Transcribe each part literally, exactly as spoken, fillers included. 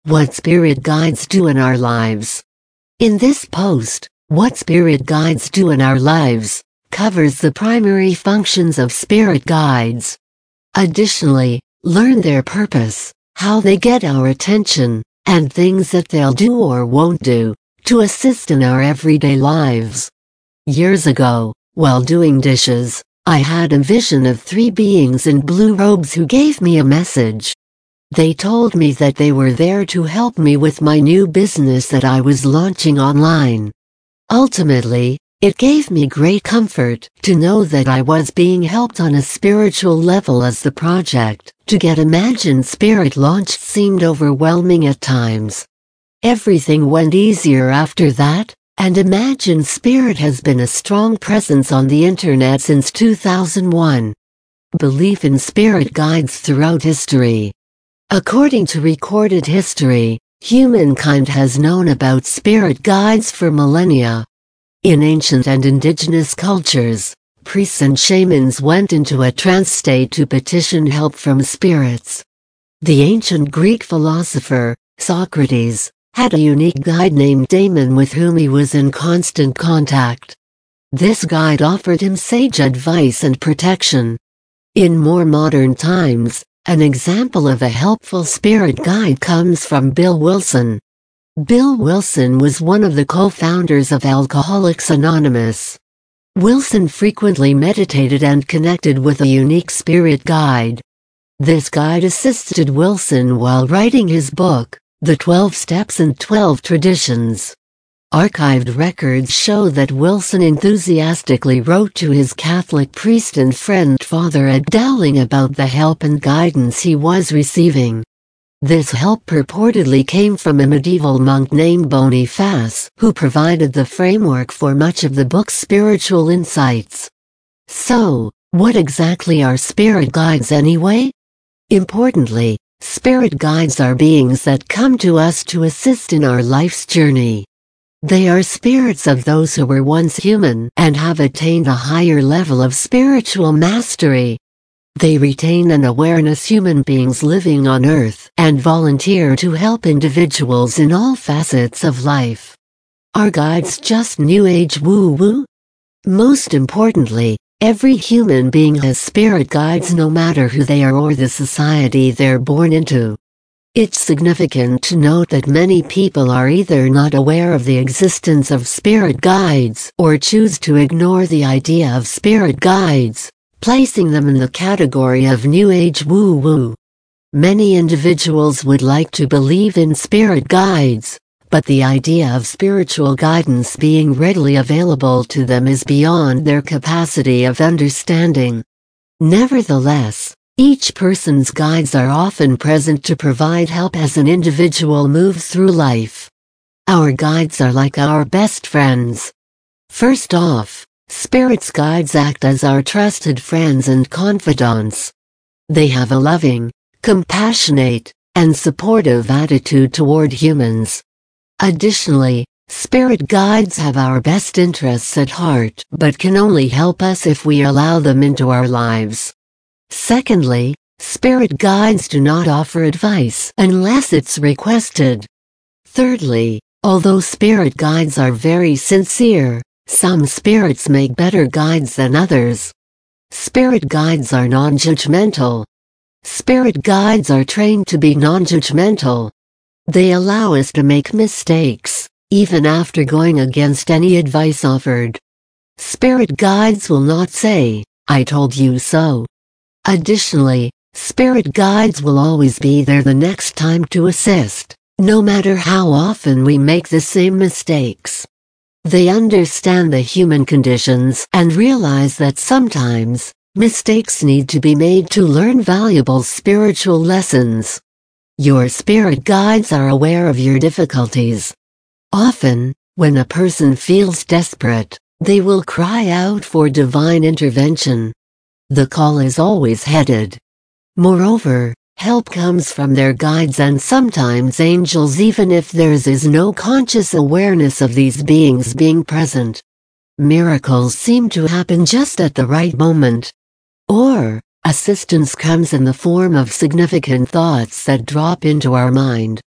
What spirit guides do in our lives. In this post, What Spirit Guides Do in Our Lives, covers the primary functions of spirit guides. Additionally, learn their purpose, how they get our attention, and things that they'll do or won't do, to assist in our everyday lives. Years ago, while doing dishes, I had a vision of three beings in blue robes who gave me a message. They told me that they were there to help me with my new business that I was launching online. Ultimately, it gave me great comfort to know that I was being helped on a spiritual level, as the project to get Imagine Spirit launched seemed overwhelming at times. Everything went easier after that, and Imagine Spirit has been a strong presence on the internet since two thousand one. Belief in spirit guides throughout history. According to recorded history, humankind has known about spirit guides for millennia. In ancient and indigenous cultures, priests and shamans went into a trance state to petition help from spirits. The ancient Greek philosopher, Socrates, had a unique guide named Daemon with whom he was in constant contact. This guide offered him sage advice and protection. In more modern times, an example of a helpful spirit guide comes from Bill Wilson. Bill Wilson was one of the co-founders of Alcoholics Anonymous. Wilson frequently meditated and connected with a unique spirit guide. This guide assisted Wilson while writing his book, The twelve Steps and twelve Traditions. Archived records show that Wilson enthusiastically wrote to his Catholic priest and friend Father Ed Dowling about the help and guidance he was receiving. This help purportedly came from a medieval monk named Boniface, who provided the framework for much of the book's spiritual insights. So, what exactly are spirit guides anyway? Importantly, spirit guides are beings that come to us to assist in our life's journey. They are spirits of those who were once human and have attained a higher level of spiritual mastery. They retain an awareness human beings living on Earth and volunteer to help individuals in all facets of life. Are guides just New Age woo-woo? Most importantly, every human being has spirit guides, no matter who they are or the society they're born into. It's significant to note that many people are either not aware of the existence of spirit guides or choose to ignore the idea of spirit guides, placing them in the category of New Age woo-woo. Many individuals would like to believe in spirit guides, but the idea of spiritual guidance being readily available to them is beyond their capacity of understanding. Nevertheless, each person's guides are often present to provide help as an individual moves through life. Our guides are like our best friends. First off, spirits guides act as our trusted friends and confidants. They have a loving, compassionate, and supportive attitude toward humans. Additionally, spirit guides have our best interests at heart but can only help us if we allow them into our lives. Secondly, spirit guides do not offer advice unless it's requested. Thirdly, although spirit guides are very sincere, some spirits make better guides than others. Spirit guides are non-judgmental. Spirit guides are trained to be non-judgmental. They allow us to make mistakes, even after going against any advice offered. Spirit guides will not say, "I told you so." Additionally, spirit guides will always be there the next time to assist, no matter how often we make the same mistakes. They understand the human conditions and realize that sometimes, mistakes need to be made to learn valuable spiritual lessons. Your spirit guides are aware of your difficulties. Often, when a person feels desperate, they will cry out for divine intervention. The call is always headed. Moreover, help comes from their guides and sometimes angels, even if theirs is no conscious awareness of these beings being present. Miracles seem to happen just at the right moment. Or, assistance comes in the form of significant thoughts that drop into our mind.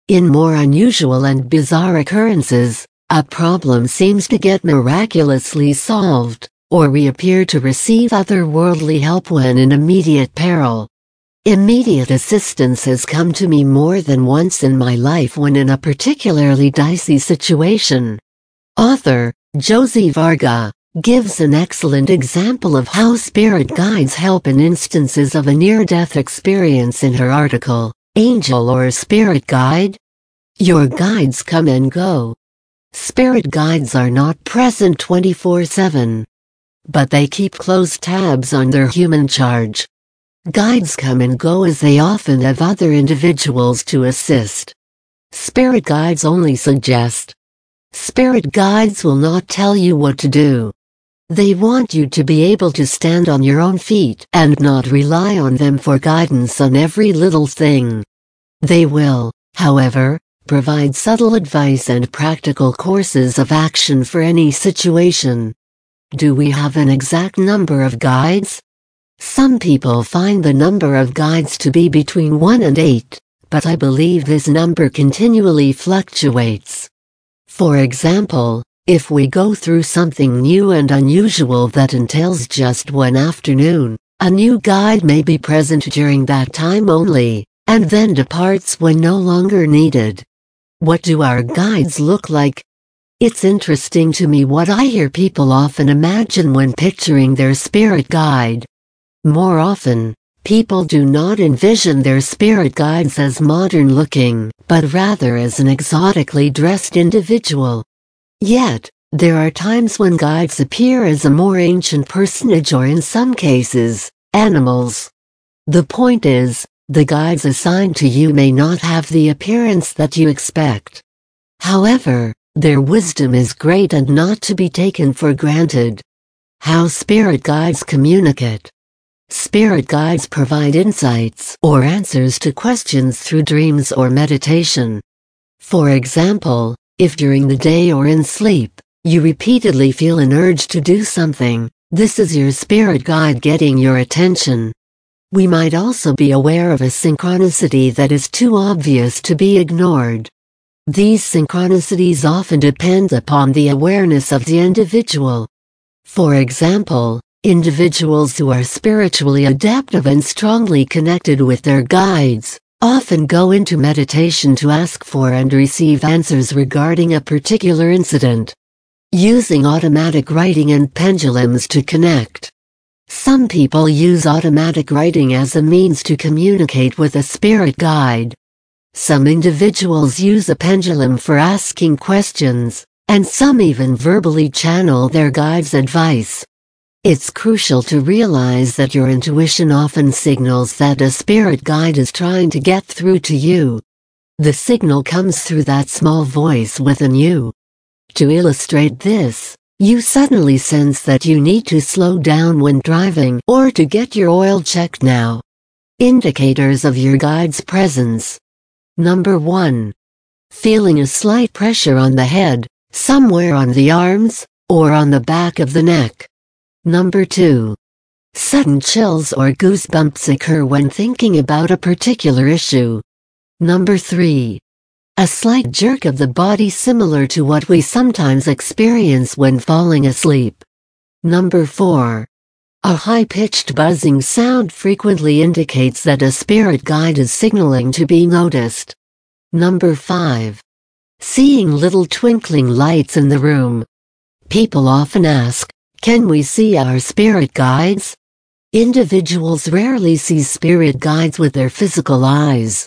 In more unusual and bizarre occurrences, a problem seems to get miraculously solved, or we appear to receive otherworldly help when in immediate peril. Immediate assistance has come to me more than once in my life when in a particularly dicey situation. Author, Josie Varga, gives an excellent example of how spirit guides help in instances of a near-death experience in her article, Angel or Spirit Guide? Your guides come and go. Spirit guides are not present twenty-four seven. But they keep close tabs on their human charge. Guides come and go as they often have other individuals to assist. Spirit guides only suggest. Spirit guides will not tell you what to do. They want you to be able to stand on your own feet and not rely on them for guidance on every little thing. They will, however, provide subtle advice and practical courses of action for any situation. Do we have an exact number of guides? Some people find the number of guides to be between one and eight, but I believe this number continually fluctuates. For example, if we go through something new and unusual that entails just one afternoon, a new guide may be present during that time only, and then departs when no longer needed. What do our guides look like? It's interesting to me what I hear people often imagine when picturing their spirit guide. More often, people do not envision their spirit guides as modern-looking, but rather as an exotically dressed individual. Yet, there are times when guides appear as a more ancient personage or in some cases, animals. The point is, the guides assigned to you may not have the appearance that you expect. However, their wisdom is great and not to be taken for granted. How spirit guides communicate. Spirit guides provide insights or answers to questions through dreams or meditation. For example, if during the day or in sleep, you repeatedly feel an urge to do something, this is your spirit guide getting your attention. We might also be aware of a synchronicity that is too obvious to be ignored. These synchronicities often depend upon the awareness of the individual. For example, individuals who are spiritually adaptive and strongly connected with their guides often go into meditation to ask for and receive answers regarding a particular incident. Using automatic writing and pendulums to connect. Some people use automatic writing as a means to communicate with a spirit guide. Some individuals use a pendulum for asking questions, and some even verbally channel their guide's advice. It's crucial to realize that your intuition often signals that a spirit guide is trying to get through to you. The signal comes through that small voice within you. To illustrate this, you suddenly sense that you need to slow down when driving or to get your oil checked now. Indicators of your guide's presence. Number one. Feeling a slight pressure on the head, somewhere on the arms, or on the back of the neck. Number two. Sudden chills or goosebumps occur when thinking about a particular issue. Number three. A slight jerk of the body similar to what we sometimes experience when falling asleep. Number four. A high-pitched buzzing sound frequently indicates that a spirit guide is signaling to be noticed. Number five. Seeing little twinkling lights in the room. People often ask, can we see our spirit guides? Individuals rarely see spirit guides with their physical eyes.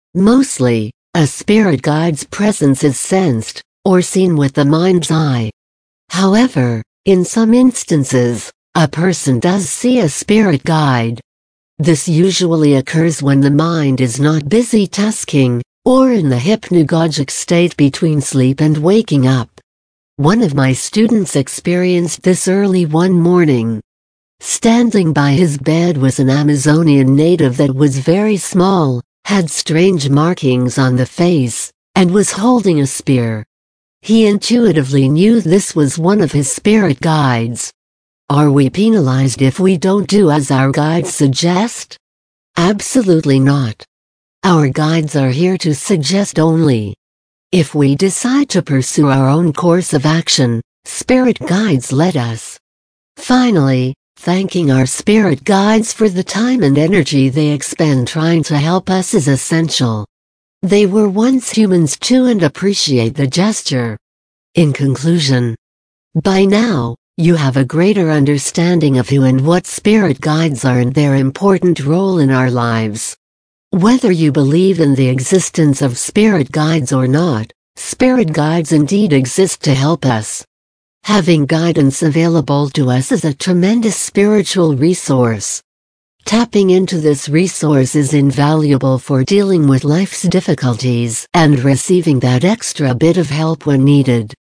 Mostly, a spirit guide's presence is sensed, or seen with the mind's eye. However, in some instances, a person does see a spirit guide. This usually occurs when the mind is not busy tasking, or in the hypnagogic state between sleep and waking up. One of my students experienced this early one morning. Standing by his bed was an Amazonian native that was very small, had strange markings on the face, and was holding a spear. He intuitively knew this was one of his spirit guides. Are we penalized if we don't do as our guides suggest? Absolutely not. Our guides are here to suggest only. If we decide to pursue our own course of action, spirit guides let us. Finally, thanking our spirit guides for the time and energy they expend trying to help us is essential. They were once humans too and appreciate the gesture. In conclusion, by now, you have a greater understanding of who and what spirit guides are and their important role in our lives. Whether you believe in the existence of spirit guides or not, spirit guides indeed exist to help us. Having guidance available to us is a tremendous spiritual resource. Tapping into this resource is invaluable for dealing with life's difficulties and receiving that extra bit of help when needed.